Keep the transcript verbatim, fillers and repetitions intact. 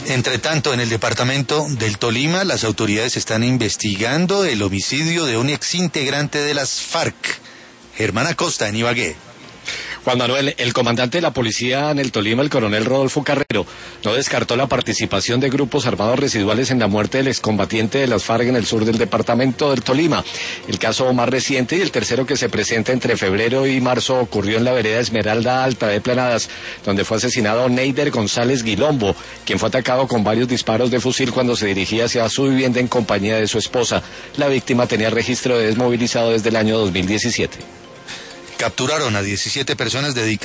Entre tanto, en el departamento del Tolima, las autoridades están investigando el homicidio de un exintegrante de las FARC, Germán Acosta, en Ibagué. Juan Manuel, el comandante de la policía en el Tolima, el coronel Rodolfo Carrero, no descartó la participación de grupos armados residuales en la muerte del excombatiente de las FARC en el sur del departamento del Tolima. El caso más reciente y el tercero que se presenta entre febrero y marzo ocurrió en la vereda Esmeralda Alta de Planadas, donde fue asesinado Neider González Guilombo, quien fue atacado con varios disparos de fusil cuando se dirigía hacia su vivienda en compañía de su esposa. La víctima tenía registro de desmovilizado desde el año dos mil diecisiete. Capturaron a diecisiete personas dedicadas